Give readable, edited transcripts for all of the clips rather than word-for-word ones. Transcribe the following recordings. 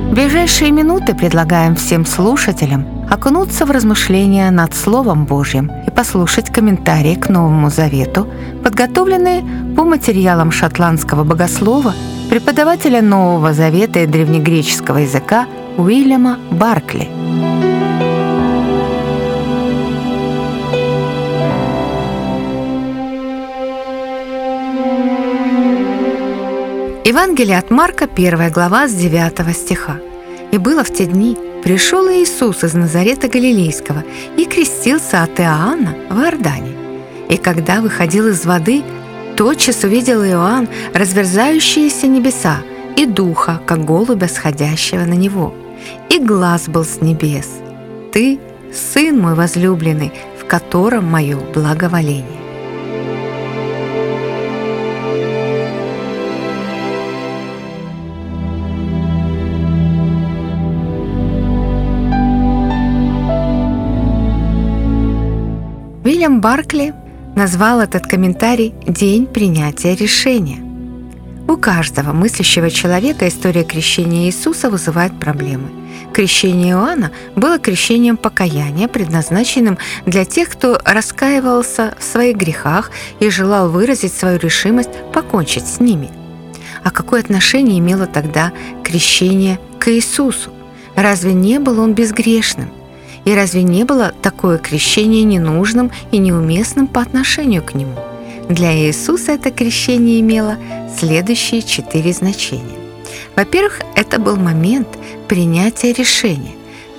В ближайшие минуты предлагаем всем слушателям окунуться в размышления над Словом Божьим и послушать комментарии к Новому Завету, подготовленные по материалам шотландского богослова, преподавателя Нового Завета и древнегреческого языка Уильяма Баркли. Евангелие от Марка, 1 глава, с 9 стиха. «И было в те дни, пришел Иисус из Назарета Галилейского и крестился от Иоанна в Иордане. И когда выходил из воды, тотчас увидел Иоанн разверзающиеся небеса и духа, как голубя, сходящего на него. И глас был с небес: Ты, Сын мой возлюбленный, в котором мое благоволение». Уильям Баркли назвал этот комментарий «День принятия решения». У каждого мыслящего человека история крещения Иисуса вызывает проблемы. Крещение Иоанна было крещением покаяния, предназначенным для тех, кто раскаивался в своих грехах и желал выразить свою решимость покончить с ними. А какое отношение имело тогда крещение к Иисусу? Разве не был он безгрешным? И разве не было такое крещение ненужным и неуместным по отношению к нему? Для Иисуса это крещение имело следующие 4 значения. Во-первых, это был момент принятия решения.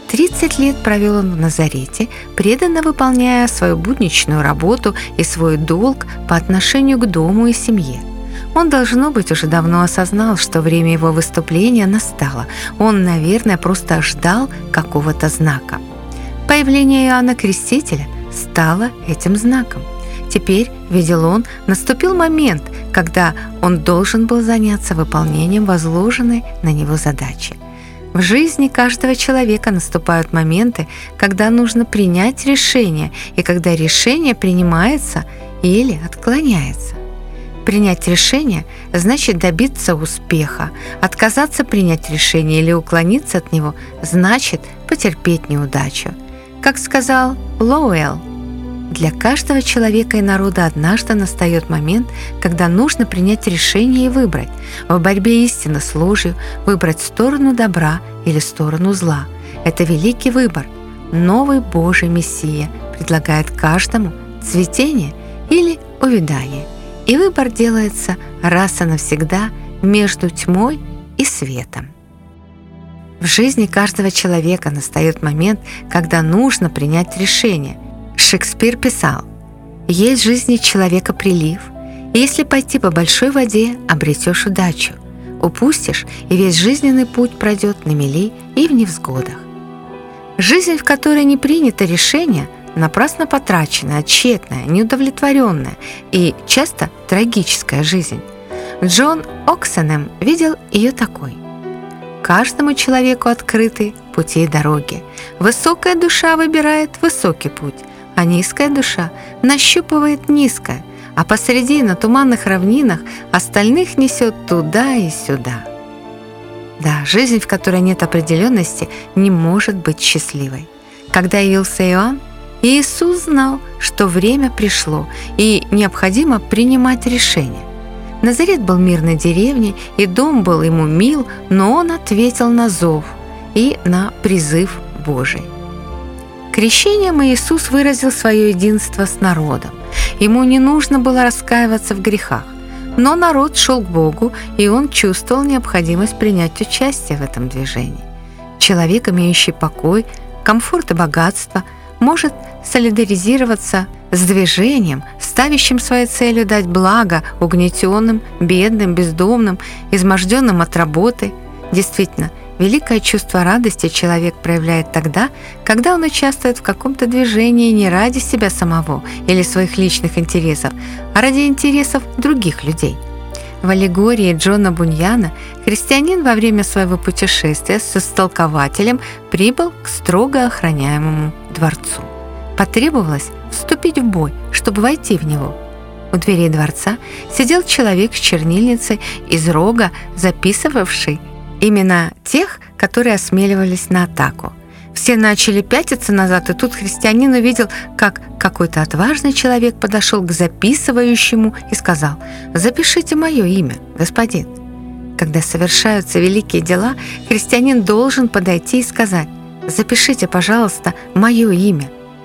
30 лет провел он в Назарете, преданно выполняя свою будничную работу и свой долг по отношению к дому и семье. Он, должно быть, уже давно осознал, что время его выступления настало. Он, наверное, просто ждал какого-то знака. Появление Иоанна Крестителя стало этим знаком. Теперь, видел он, наступил момент, когда он должен был заняться выполнением возложенной на него задачи. В жизни каждого человека наступают моменты, когда нужно принять решение, и когда решение принимается или отклоняется. Принять решение значит добиться успеха. Отказаться принять решение или уклониться от него значит потерпеть неудачу. Как сказал Лоуэлл, для каждого человека и народа однажды настает момент, когда нужно принять решение и выбрать. В борьбе истины с ложью выбрать сторону добра или сторону зла. Это великий выбор. Новый Божий Мессия предлагает каждому цветение или увядание. И выбор делается раз и навсегда между тьмой и светом. В жизни каждого человека настает момент, когда нужно принять решение. Шекспир писал: «Есть в жизни человека прилив, и если пойти по большой воде, обретешь удачу. Упустишь, и весь жизненный путь пройдет на мели и в невзгодах». Жизнь, в которой не принято решение, напрасно потраченная, тщетная, неудовлетворенная и часто трагическая жизнь. Джон Оксенэм видел ее такой: «Каждому человеку открыты пути и дороги. Высокая душа выбирает высокий путь, а низкая душа нащупывает низкое, а посреди на туманных равнинах остальных несет туда и сюда». Да, жизнь, в которой нет определенности, не может быть счастливой. Когда явился Иоанн, Иисус знал, что время пришло и необходимо принимать решение. Назарет был мирной деревней, и дом был ему мил, но он ответил на зов и на призыв Божий. Крещением Иисус выразил свое единство с народом. Ему не нужно было раскаиваться в грехах, но народ шел к Богу, и он чувствовал необходимость принять участие в этом движении. Человек, имеющий покой, комфорт и богатство, может солидаризироваться с движением, ставящим своей целью дать благо угнетенным, бедным, бездомным, изможденным от работы. Действительно, великое чувство радости человек проявляет тогда, когда он участвует в каком-то движении не ради себя самого или своих личных интересов, а ради интересов других людей. В аллегории Джона Буньяна христианин во время своего путешествия с истолкователем прибыл к строго охраняемому дворцу. Потребовалось вступить в бой, чтобы войти в него. У дверей дворца сидел человек с чернильницей из рога, записывавший Именно тех, которые осмеливались на атаку. Все начали пятиться назад, и тут христианин увидел, как какой-то отважный человек подошел к записывающему и сказал: «Запишите мое имя, господин». Когда совершаются великие дела, христианин должен подойти и сказать: «Запишите, пожалуйста, мое имя».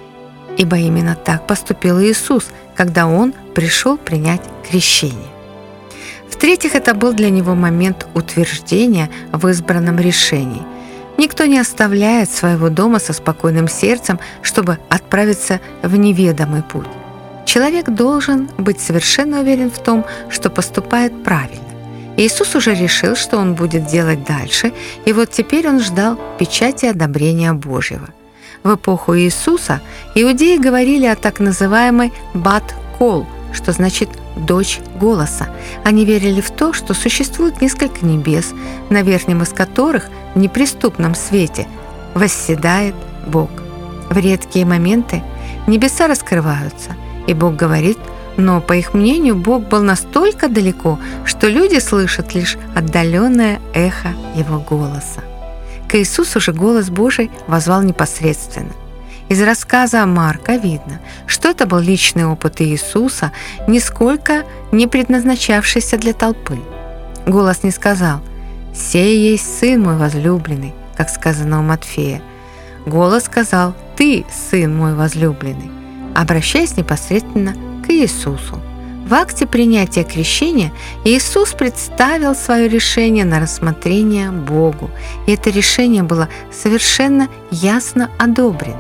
Ибо именно так поступил Иисус, когда Он пришел принять крещение. В-третьих, это был для Него момент утверждения в избранном решении. Никто не оставляет своего дома со спокойным сердцем, чтобы отправиться в неведомый путь. Человек должен быть совершенно уверен в том, что поступает правильно. Иисус уже решил, что Он будет делать дальше, и вот теперь Он ждал печати одобрения Божьего. В эпоху Иисуса иудеи говорили о так называемой «бат-кол», что значит «дочь голоса». Они верили в то, что существует несколько небес, на верхнем из которых в неприступном свете восседает Бог. В редкие моменты небеса раскрываются, и Бог говорит, но, по их мнению, Бог был настолько далеко, что люди слышат лишь отдаленное эхо Его голоса. К Иисусу же голос Божий воззвал непосредственно. Из рассказа Марка видно, что это был личный опыт Иисуса, нисколько не предназначавшийся для толпы. Голос не сказал: «Сей есть Сын мой возлюбленный», как сказано у Матфея. Голос сказал: «Ты, Сын мой возлюбленный», обращаясь непосредственно к Иисусу. В акте принятия крещения Иисус представил свое решение на рассмотрение Богу, и это решение было совершенно ясно одобрено.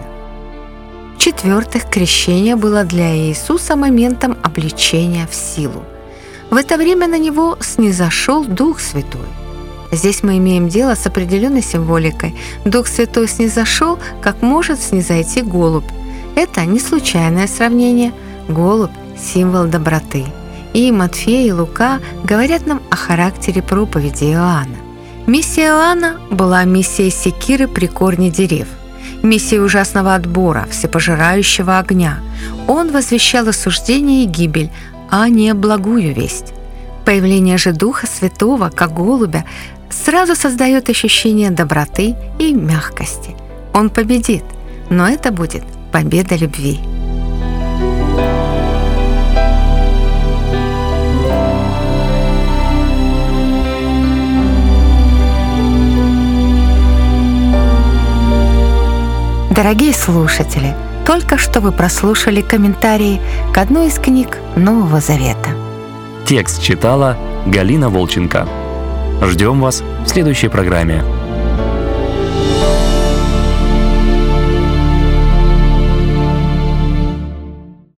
В-четвертых, крещение было для Иисуса моментом облечения в силу. В это время на Него снизошел Дух Святой. Здесь мы имеем дело с определенной символикой. Дух Святой снизошел, как может снизойти голубь. Это не случайное сравнение. Голубь – символ доброты. И Матфей и Лука говорят нам о характере проповеди Иоанна. Миссия Иоанна была миссией секиры при корне дерев, миссией ужасного отбора, всепожирающего огня. Он возвещал осуждение и гибель, а не благую весть. Появление же Духа Святого, как голубя, сразу создает ощущение доброты и мягкости. Он победит, но это будет победа любви. Дорогие слушатели, только что вы прослушали комментарии к одной из книг Нового Завета. Текст читала Галина Волченко. Ждем вас в следующей программе.